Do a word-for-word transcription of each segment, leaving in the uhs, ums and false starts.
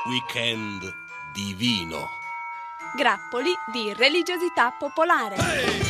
Weekend divino. Grappoli di religiosità popolare. Hey!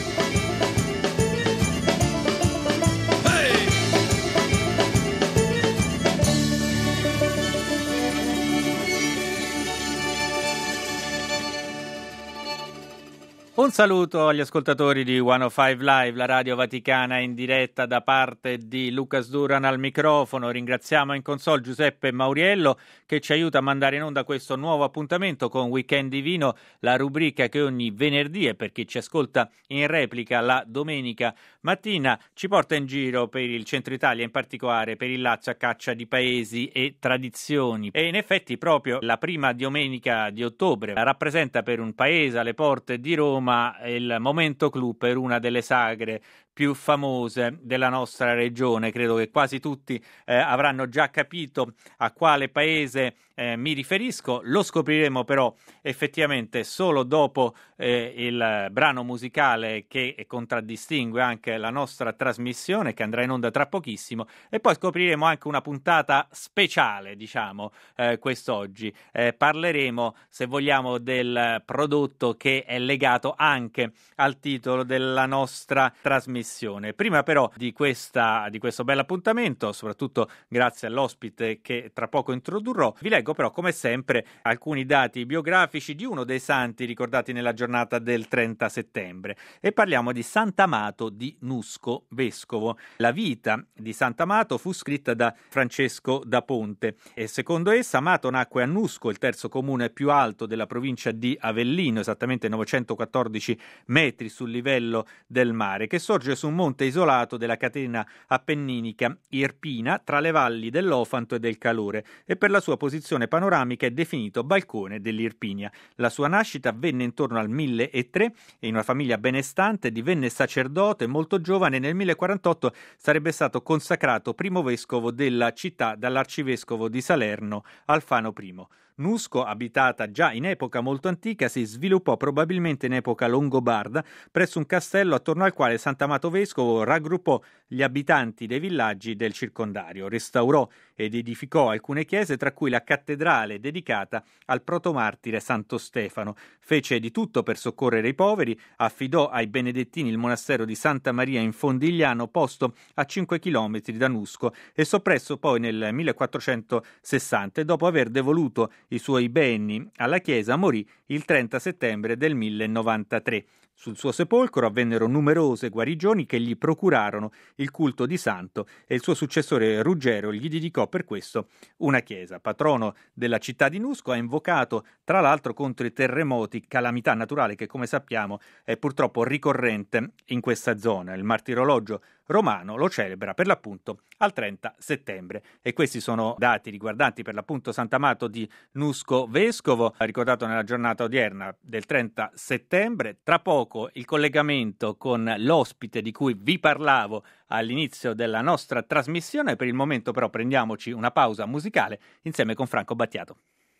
Un saluto agli ascoltatori di centocinque Live, la radio vaticana in diretta da parte di Lucas Duran al microfono. Ringraziamo in console Giuseppe Mauriello che ci aiuta a mandare in onda questo nuovo appuntamento con Weekend Divino, la rubrica che ogni venerdì e per chi ci ascolta in replica la domenica mattina ci porta in giro per il centro Italia, in particolare per il Lazio, a caccia di paesi e tradizioni. E in effetti proprio la prima domenica di ottobre rappresenta per un paese alle porte di Roma il Momento Clou per una delle sagre più famose della nostra regione. Credo che quasi tutti eh, avranno già capito a quale paese eh, mi riferisco. Lo scopriremo però effettivamente solo dopo eh, il brano musicale che contraddistingue anche la nostra trasmissione, che andrà in onda tra pochissimo, e poi scopriremo anche una puntata speciale, diciamo, eh, quest'oggi. Eh, parleremo, se vogliamo, del prodotto che è legato anche al titolo della nostra trasmissione. Prima però di, questa, di questo bel appuntamento, soprattutto grazie all'ospite che tra poco introdurrò, vi leggo però come sempre alcuni dati biografici di uno dei santi ricordati nella giornata del trenta settembre e parliamo di Sant'Amato di Nusco, vescovo. La vita di Sant'Amato fu scritta da Francesco da Ponte e secondo essa Amato nacque a Nusco, il terzo comune più alto della provincia di Avellino, esattamente novecentoquattordici metri sul livello del mare, che sorge su un monte isolato della catena appenninica Irpina tra le valli dell'Ofanto e del Calore e per la sua posizione panoramica è definito balcone dell'Irpinia. La sua nascita avvenne intorno al milletre in una famiglia benestante, divenne sacerdote molto giovane e nel millequarantotto sarebbe stato consacrato primo vescovo della città dall'arcivescovo di Salerno Alfano I. Nusco, abitata già in epoca molto antica, si sviluppò probabilmente in epoca longobarda presso un castello attorno al quale Sant'Amato Vescovo raggruppò gli abitanti dei villaggi del circondario, restaurò ed edificò alcune chiese, tra cui la cattedrale dedicata al protomartire Santo Stefano. Fece di tutto per soccorrere i poveri, affidò ai benedettini il monastero di Santa Maria in Fondigliano, posto a cinque chilometri da Nusco, e soppresso poi nel millequattrocentosessanta e dopo aver devoluto i suoi beni alla chiesa morì il trenta settembre del millenovantatré. Sul suo sepolcro avvennero numerose guarigioni che gli procurarono il culto di santo e il suo successore Ruggero gli dedicò per questo una chiesa. Patrono della città di Nusco, ha invocato tra l'altro contro i terremoti, calamità naturale che come sappiamo è purtroppo ricorrente in questa zona. Il martirologio romano lo celebra per l'appunto al trenta settembre e questi sono dati riguardanti per l'appunto Sant'Amato di Nusco vescovo, ricordato nella giornata odierna del trenta settembre. Tra poco il collegamento con l'ospite di cui vi parlavo all'inizio della nostra trasmissione. Per il momento però prendiamoci una pausa musicale insieme con Franco Battiato.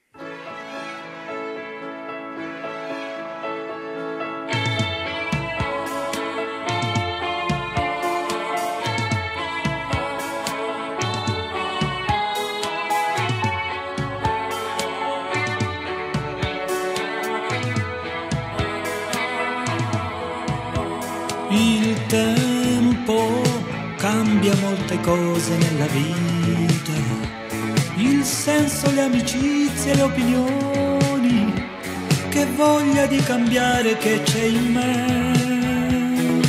Il tempo cambia molte cose nella vita, il senso, le amicizie, le opinioni, che voglia di cambiare che c'è in me.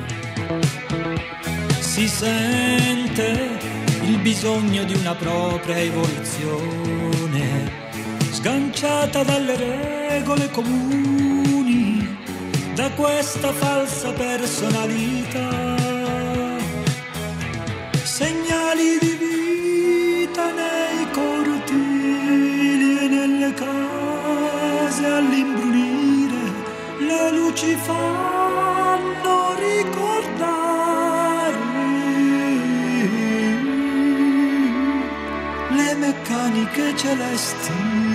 Si sente il bisogno di una propria evoluzione, sganciata dalle regole comuni, da questa falsa personalità. Segnali di vita nei cortili e nelle case all'imbrunire, le luci fanno ricordare le meccaniche celesti.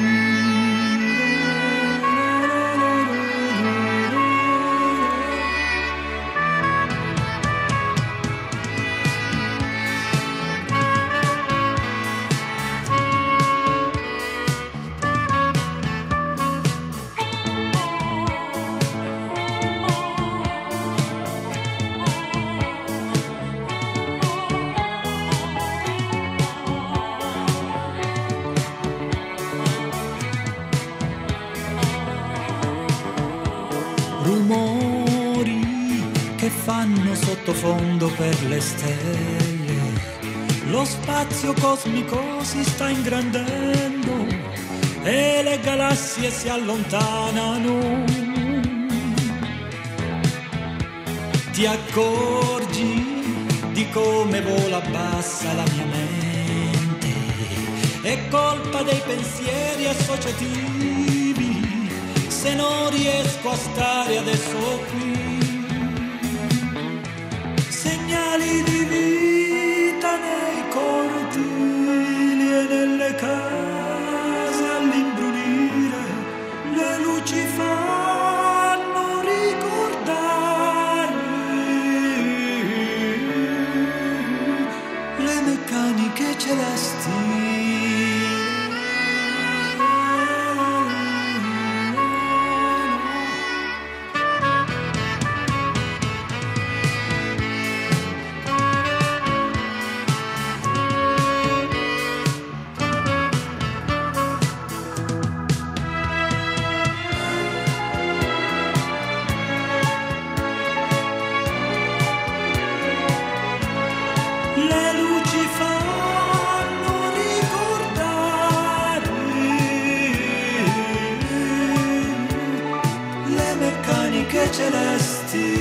fanno sottofondo per le stelle. Lo spazio cosmico si sta ingrandendo e le galassie si allontanano. Ti accorgi di come vola bassa la mia mente? È colpa dei pensieri associativi se non riesco a stare adesso qui. Segnali di vita nei cortili e nelle case all'imbrunire, le luci fanno ricordare le meccaniche celesti. Celesti.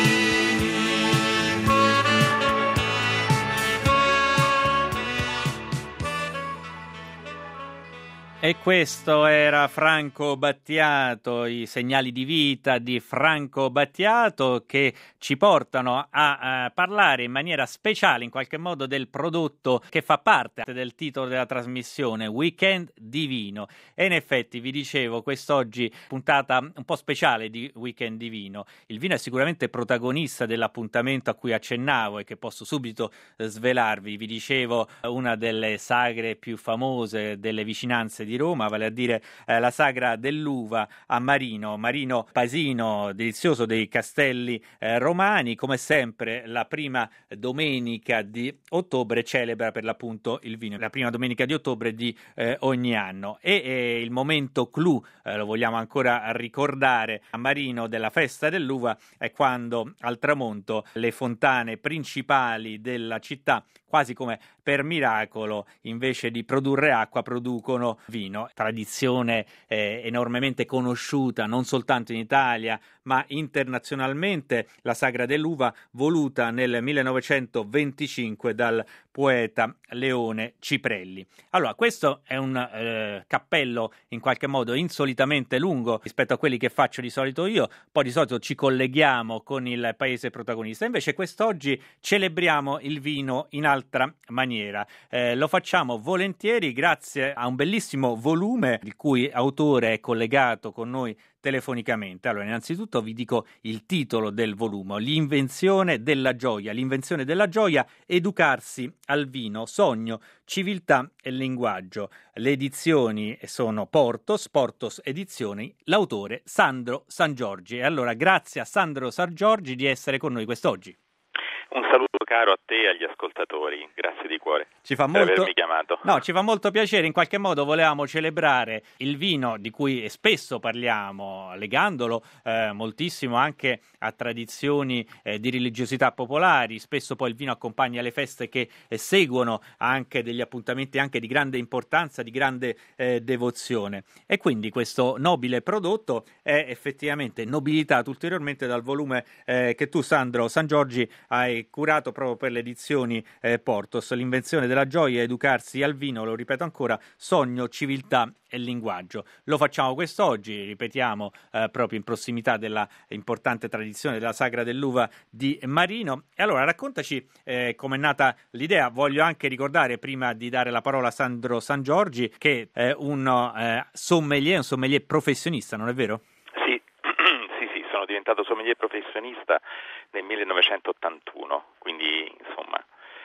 E questo era Franco Battiato, i segnali di vita di Franco Battiato, che ci portano a, a parlare in maniera speciale, in qualche modo, del prodotto che fa parte del titolo della trasmissione, Weekend Divino. E in effetti, vi dicevo, quest'oggi puntata un po' speciale di Weekend Divino. Il vino è sicuramente protagonista dell'appuntamento a cui accennavo e che posso subito svelarvi. Vi dicevo, una delle sagre più famose delle vicinanze di Roma, vale a dire eh, la sagra dell'uva a Marino, Marino Pasino, delizioso dei Castelli eh, Romani. Come sempre la prima domenica di ottobre celebra per l'appunto il vino, la prima domenica di ottobre di eh, ogni anno, e eh, il momento clou, eh, lo vogliamo ancora ricordare, a Marino della festa dell'uva è quando al tramonto le fontane principali della città, quasi come per miracolo, invece di produrre acqua, producono vino. Tradizione eh, enormemente conosciuta non soltanto in Italia, ma internazionalmente, la sagra dell'uva, voluta nel millenovecentoventicinque dal poeta Leone Ciprelli. Allora, questo è un eh, cappello in qualche modo insolitamente lungo rispetto a quelli che faccio di solito io. Poi di solito ci colleghiamo con il paese protagonista, invece quest'oggi celebriamo il vino in altra maniera. Eh, lo facciamo volentieri grazie a un bellissimo volume il cui autore è collegato con noi telefonicamente. Allora, innanzitutto vi dico il titolo del volume: L'invenzione della gioia, l'invenzione della gioia, educarsi al vino, sogno, civiltà e linguaggio. Le edizioni sono Portos, Portos Edizioni, l'autore Sandro Sangiorgi. E allora, grazie a Sandro Sangiorgi di essere con noi quest'oggi. Un saluto caro a te e agli ascoltatori, grazie di cuore ci fa per molto... avermi chiamato. No, ci fa molto piacere, in qualche modo volevamo celebrare il vino di cui spesso parliamo, legandolo eh, moltissimo anche a tradizioni eh, di religiosità popolari. Spesso poi il vino accompagna le feste che eh, seguono anche degli appuntamenti anche di grande importanza, di grande eh, devozione. E quindi questo nobile prodotto è effettivamente nobilitato ulteriormente dal volume eh, che tu, Sandro Sangiorgi, hai curato proprio per le edizioni eh, Portos, l'invenzione della gioia, educarsi al vino, lo ripeto ancora, sogno, civiltà e linguaggio. Lo facciamo quest'oggi, ripetiamo, eh, proprio in prossimità della importante tradizione della sagra dell'uva di Marino. E allora raccontaci eh, com'è nata l'idea. Voglio anche ricordare, prima di dare la parola a Sandro Sangiorgi, che è un eh, sommelier, un sommelier professionista, non è vero? Sì, sì, sì, sono diventato sommelier professionista nel millenovecentottantuno, quindi insomma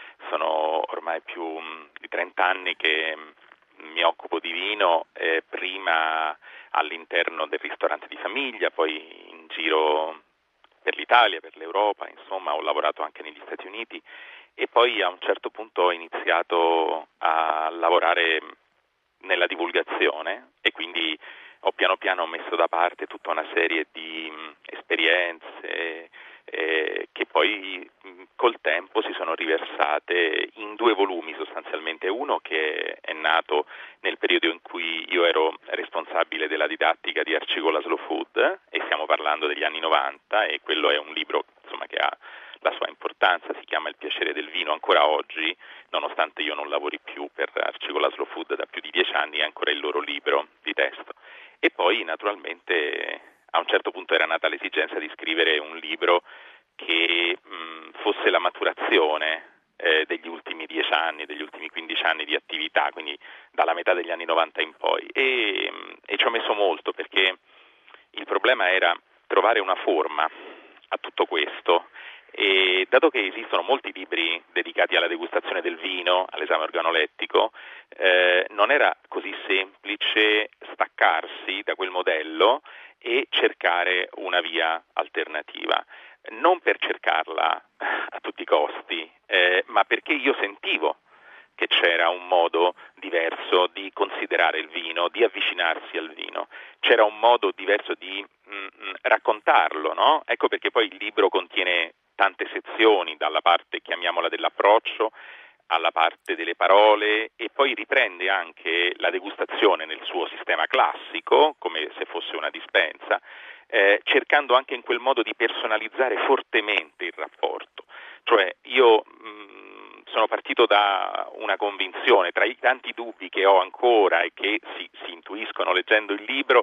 sono ormai più di trenta anni che mi occupo di vino, eh, prima all'interno del ristorante di famiglia, poi in giro per l'Italia, per l'Europa, insomma ho lavorato anche negli Stati Uniti e poi a un certo punto ho iniziato a lavorare nella divulgazione e quindi ho piano piano messo da parte tutta una serie di esperienze, eh, che poi mh, col tempo si sono riversate in due volumi sostanzialmente, uno che è nato nel periodo in cui io ero responsabile della didattica di Arcigola Slow Food, e stiamo parlando degli anni novanta, e quello è un libro insomma che ha la sua importanza, si chiama Il piacere del vino. Ancora oggi, nonostante io non lavori più per Arcigola Slow Food da più di dieci anni, è ancora il loro libro di testo. E poi naturalmente a un certo punto era nata l'esigenza di scrivere un libro che mh, fosse la maturazione eh, degli ultimi dieci anni, degli ultimi quindici anni di attività, quindi dalla metà degli anni novanta in poi, e, e ci ho messo molto, perché il problema era trovare una forma a tutto questo. E dato che esistono molti libri dedicati alla degustazione del vino, all'esame organolettico, eh, non era così semplice staccarsi da quel modello e cercare una via alternativa. Non per cercarla a tutti i costi, eh, ma perché io sentivo che c'era un modo diverso di considerare il vino, di avvicinarsi al vino, c'era un modo diverso di mh, raccontarlo, no? Ecco perché poi il libro contiene tante sezioni, dalla parte, chiamiamola, dell'approccio alla parte delle parole, e poi riprende anche la degustazione nel suo sistema classico, come se fosse una dispensa, eh, cercando anche in quel modo di personalizzare fortemente il rapporto. Cioè io mh, sono partito da una convinzione, tra i tanti dubbi che ho ancora e che si, si intuiscono leggendo il libro,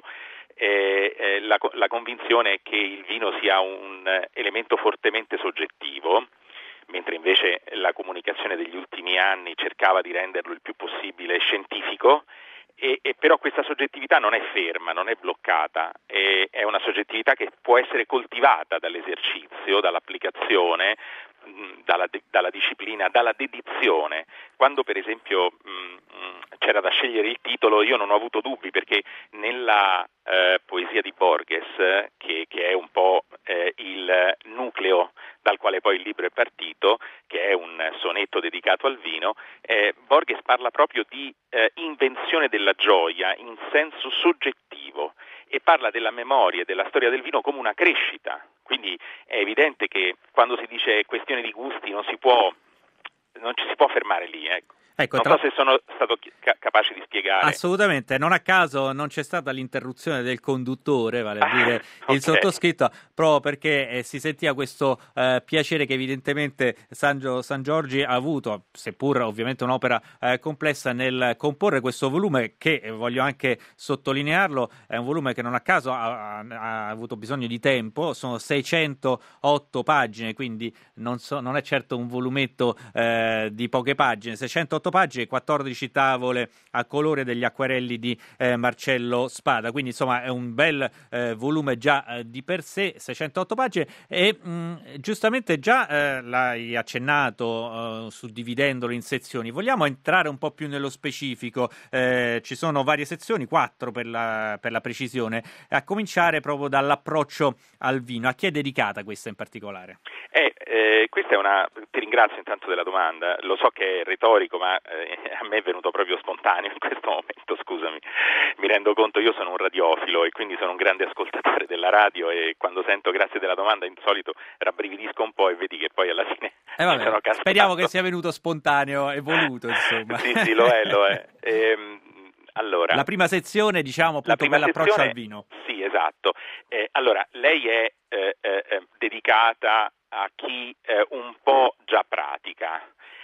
Eh, eh, la, la convinzione è che il vino sia un eh, elemento fortemente soggettivo, mentre invece la comunicazione degli ultimi anni cercava di renderlo il più possibile scientifico, e, e però questa soggettività non è ferma, non è bloccata, è, è una soggettività che può essere coltivata dall'esercizio, dall'applicazione, mh, dalla, de, dalla disciplina, dalla dedizione. Quando per esempio mh, c'era da scegliere il titolo, io non ho avuto dubbi, perché nella eh, poesia di Borges, che, che è un po' eh, il nucleo dal quale poi il libro è partito, che è un sonetto dedicato al vino, eh, Borges parla proprio di eh, invenzione della gioia in senso soggettivo, e parla della memoria e della storia del vino come una crescita. Quindi è evidente che quando si dice questione di gusti non si può, non ci si può fermare lì, ecco. Ecco, non tra... so se sono stato ca- capace di spiegare. Assolutamente, non a caso non c'è stata l'interruzione del conduttore, vale a dire ah, okay. il sottoscritto, proprio perché eh, si sentiva questo eh, piacere che evidentemente San, San Giorgi ha avuto, seppur ovviamente un'opera eh, complessa, nel comporre questo volume che, eh, voglio anche sottolinearlo, è un volume che non a caso ha, ha avuto bisogno di tempo, sono seicentootto pagine, quindi non, so, non è certo un volumetto eh, di poche pagine, seicentootto pagine, quattordici tavole a colore degli acquarelli di eh, Marcello Spada, quindi insomma è un bel eh, volume già eh, di per sé, seicentootto pagine, e mh, giustamente già eh, l'hai accennato eh, suddividendolo in sezioni. Vogliamo entrare un po' più nello specifico, eh, ci sono varie sezioni, quattro per la, per la precisione, a cominciare proprio dall'approccio al vino. A chi è dedicata questa in particolare? Eh, eh, questa è una, ti ringrazio intanto della domanda, lo so che è retorico, ma eh, a me è venuto proprio spontaneo in questo momento, scusami, mi rendo conto, io sono un radiofilo e quindi sono un grande ascoltatore della radio, e quando sento grazie della domanda in solito rabbrividisco un po', e vedi che poi alla fine eh vabbè, sono cascato. Speriamo che sia venuto spontaneo e voluto, insomma. Sì, sì, lo è, lo è. Ehm, allora, la prima sezione, diciamo, appunto, per l'approccio al vino. Sì, esatto. Eh, allora, lei è eh, eh, dedicata a chi eh, un po' già pratica,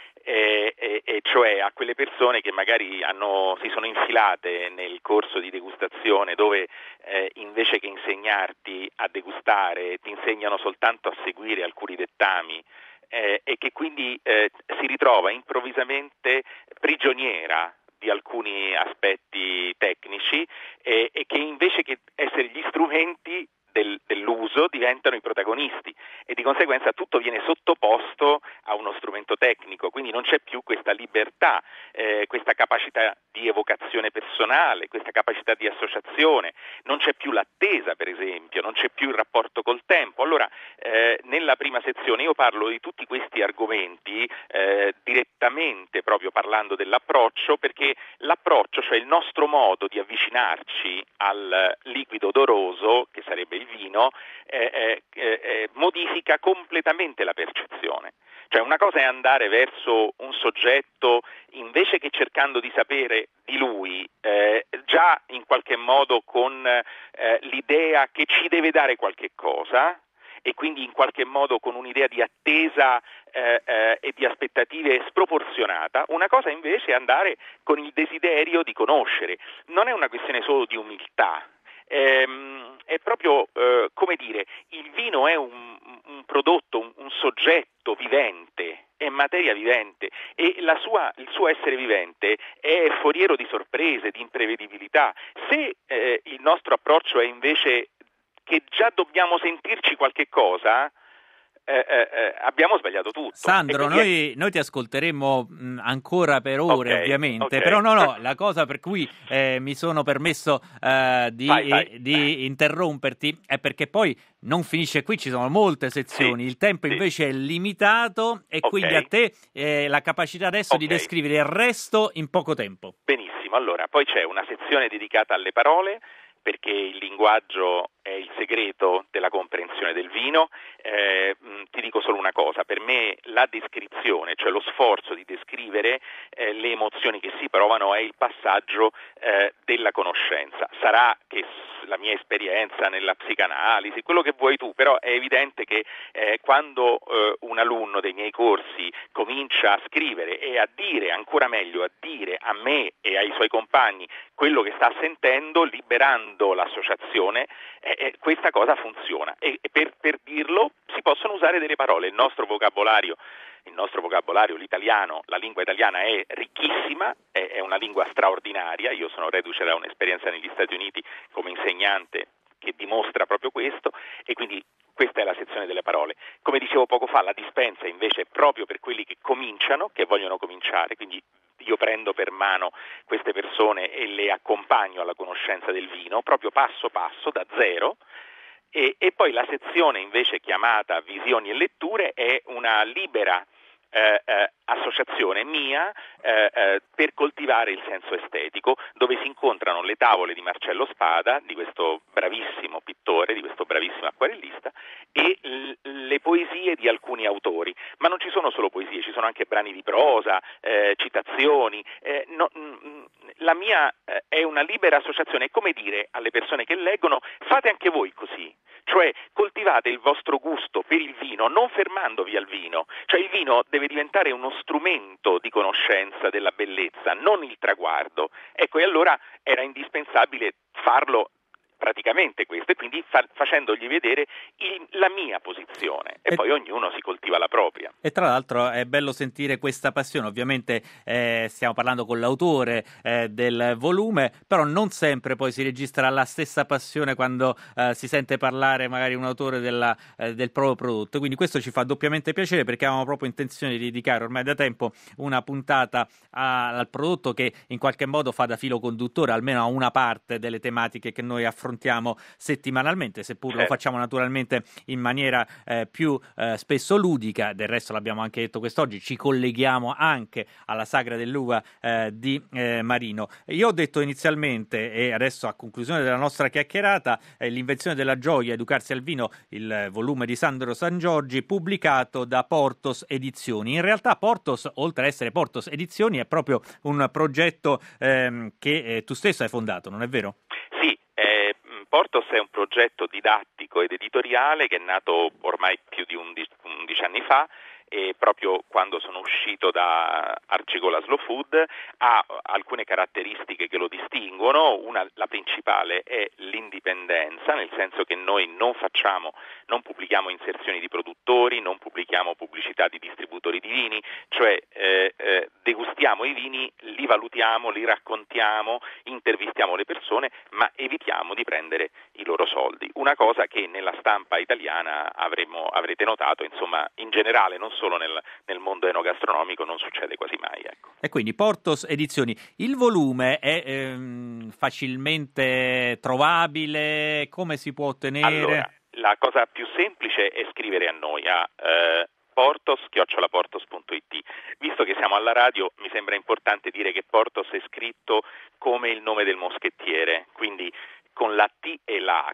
e, e, e cioè a quelle persone che magari hanno, si sono infilate nel corso di degustazione, dove eh, invece che insegnarti a degustare ti insegnano soltanto a seguire alcuni dettami, eh, e che quindi eh, si ritrova improvvisamente prigioniera di alcuni aspetti tecnici, e, e che invece che essere gli strumenti Del, dell'uso diventano i protagonisti, e di conseguenza tutto viene sottoposto a uno strumento tecnico, quindi non c'è più questa libertà eh, questa capacità di evocazione personale, questa capacità di associazione, non c'è più l'attesa per esempio, non c'è più il rapporto col tempo. Allora eh, nella prima sezione io parlo di tutti questi argomenti eh, direttamente proprio parlando dell'approccio, perché l'approccio, cioè il nostro modo di avvicinarci al liquido odoroso, che sarebbe il vino, eh, eh, eh, modifica completamente la percezione. Cioè una cosa è andare verso un soggetto invece che cercando di sapere di lui, eh, già in qualche modo con eh, l'idea che ci deve dare qualche cosa, e quindi in qualche modo con un'idea di attesa eh, eh, e di aspettative sproporzionata. Una cosa invece è andare con il desiderio di conoscere. Non è una questione solo di umiltà, ehm, è proprio, eh, come dire, il vino è un, un prodotto, un, un soggetto vivente, è materia vivente, e la sua, il suo essere vivente è foriero di sorprese, di imprevedibilità. Se eh, il nostro approccio è invece che già dobbiamo sentirci qualche cosa, eh, eh, abbiamo sbagliato tutto. Sandro, quindi... noi, noi ti ascolteremo mh, ancora per ore, okay, ovviamente, okay. però no, no, la cosa per cui eh, mi sono permesso eh, di, vai, vai. Eh, di interromperti è perché poi non finisce qui, ci sono molte sezioni, sì, il tempo sì. invece è limitato e okay. quindi a te eh, la capacità adesso okay. di descrivere il resto in poco tempo. Benissimo, allora poi c'è una sezione dedicata alle parole, perché il linguaggio è il segreto della comprensione del vino. Eh, ti dico solo una cosa, per me la descrizione, cioè lo sforzo di descrivere eh, le emozioni che si provano, è il passaggio eh, della conoscenza. Sarà che la mia esperienza nella psicanalisi, quello che vuoi tu, però è evidente che eh, quando eh, un alunno dei miei corsi comincia a scrivere e a dire, ancora meglio, a dire a me e ai suoi compagni quello che sta sentendo, liberando l'associazione, eh, eh, questa cosa funziona, e, e per, per dirlo si possono usare delle parole. Il nostro vocabolario Il nostro vocabolario, l'italiano, la lingua italiana è ricchissima, è, è una lingua straordinaria. Io sono reduce da un'esperienza negli Stati Uniti come insegnante che dimostra proprio questo, e quindi questa è la sezione delle parole. Come dicevo poco fa, la dispensa invece è proprio per quelli che cominciano, che vogliono cominciare, quindi io prendo per mano queste persone e le accompagno alla conoscenza del vino, proprio passo passo, da zero. E, e poi la sezione invece chiamata Visioni e Letture è una libera eh, eh, associazione mia eh, eh, per coltivare il senso estetico, dove si incontrano le tavole di Marcello Spada, di questo bravissimo pittore, di questo bravissimo acquarellista, e l- le poesie di alcuni autori. Ma non ci sono solo poesie, ci sono anche brani di prosa, eh, citazioni. Eh, no, mh, la mia eh, è una libera associazione, è come dire alle persone che leggono: fate anche voi così. Cioè coltivate il vostro gusto per il vino, non fermandovi al vino. Cioè il vino deve diventare uno strumento di conoscenza della bellezza, non il traguardo. Ecco, e allora era indispensabile farlo praticamente questo, e quindi fa- facendogli vedere il, la mia posizione, e, e poi ognuno si coltiva la propria. E tra l'altro è bello sentire questa passione. Ovviamente eh, stiamo parlando con l'autore eh, del volume, però non sempre poi si registra la stessa passione quando eh, si sente parlare magari un autore della, eh, del proprio prodotto, quindi questo ci fa doppiamente piacere, perché avevamo proprio intenzione di dedicare ormai da tempo una puntata a, al prodotto che in qualche modo fa da filo conduttore almeno a una parte delle tematiche che noi affrontiamo settimanalmente, seppur lo facciamo naturalmente in maniera eh, più eh, spesso ludica. Del resto l'abbiamo anche detto quest'oggi, ci colleghiamo anche alla sagra dell'uva eh, di eh, Marino. Io ho detto inizialmente, e adesso a conclusione della nostra chiacchierata, eh, L'invenzione della gioia, educarsi al vino, il volume di Sandro Sangiorgi, pubblicato da Portos Edizioni. In realtà Portos, oltre a essere Portos Edizioni, è proprio un progetto ehm, che eh, tu stesso hai fondato, non è vero? Sì, eh, Portos è un progetto didattico ed editoriale che è nato ormai più di undici anni fa, e proprio quando sono uscito da Arcigola Slow Food ha alcune caratteristiche che lo distinguono. Una, la principale, è l'indipendenza, nel senso che noi non facciamo, non pubblichiamo inserzioni di produttori, non pubblichiamo pubblicità di distributori di vini, cioè eh, eh, degustiamo i vini, li valutiamo, li raccontiamo, intervistiamo le persone, ma evitiamo di prendere i loro soldi. Una cosa che nella stampa italiana avremo, avrete notato, insomma, in generale, non solo solo nel, nel mondo enogastronomico non succede quasi mai. Ecco. E quindi Portos Edizioni. Il volume è ehm, facilmente trovabile? Come si può ottenere? Allora, la cosa più semplice è scrivere a noi a eh, portos chiocciola portos punto it. Visto che siamo alla radio, mi sembra importante dire che Portos è scritto come il nome del moschettiere, quindi con la T e la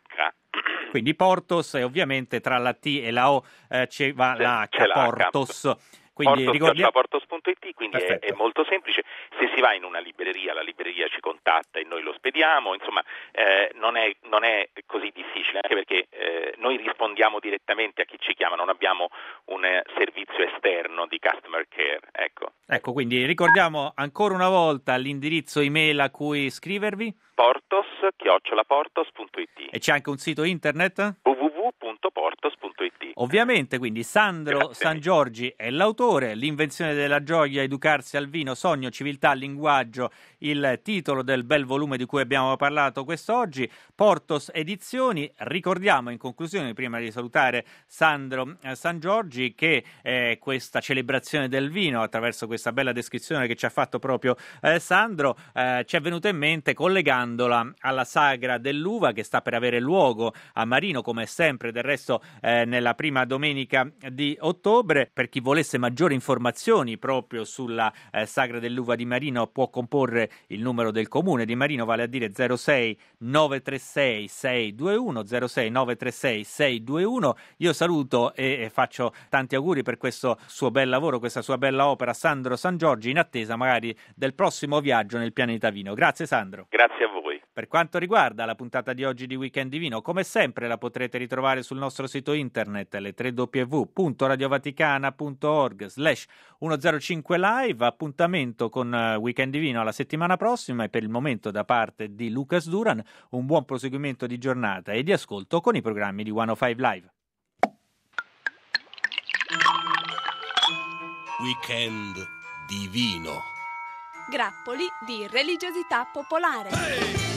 H. Quindi Portos, e ovviamente tra la T e la O eh, c'è va la H, c'è Portos. H. Quindi portos chiocciola portos punto it, quindi è, è molto semplice. Se si va in una libreria, la libreria ci contatta e noi lo spediamo, insomma eh, non, è, non è così difficile, anche perché eh, noi rispondiamo direttamente a chi ci chiama, non abbiamo un eh, servizio esterno di customer care. Ecco. Ecco, quindi ricordiamo ancora una volta l'indirizzo email a cui scrivervi. portos chiocciola portos punto it. E c'è anche un sito internet? w w w punto portos punto it. Ovviamente, quindi Sandro Grazie. Sangiorgi è l'autore, L'invenzione della gioia, educarsi al vino, sogno, civiltà, linguaggio, il titolo del bel volume di cui abbiamo parlato quest'oggi, Portos Edizioni. Ricordiamo in conclusione, prima di salutare Sandro eh, Sangiorgi, che eh, questa celebrazione del vino, attraverso questa bella descrizione che ci ha fatto proprio eh, Sandro, eh, ci è venuta in mente collegandola alla sagra dell'uva che sta per avere luogo a Marino, come sempre del resto eh, nella prima domenica di ottobre. Per chi volesse maggiori informazioni proprio sulla eh, sagra dell'uva di Marino può comporre il numero del comune di Marino, vale a dire zero sei nove tre sei sei due uno zero sei nove tre sei sei due uno. Io saluto e, e faccio tanti auguri per questo suo bel lavoro, questa sua bella opera, Sandro Sangiorgi, in attesa magari del prossimo viaggio nel pianeta vino. Grazie Sandro. Grazie a voi. Per quanto riguarda la puntata di oggi di Weekend di Vino, come sempre la potrete ritrovare sul nostro sito internet, le w w w punto radiovaticana punto org slash centocinque live. Appuntamento con Weekend di Vino alla settimana prossima e per il momento da parte di Lucas Duran un buon proseguimento di giornata e di ascolto con i programmi di centocinque Live. Weekend di Vino. Grappoli di religiosità popolare.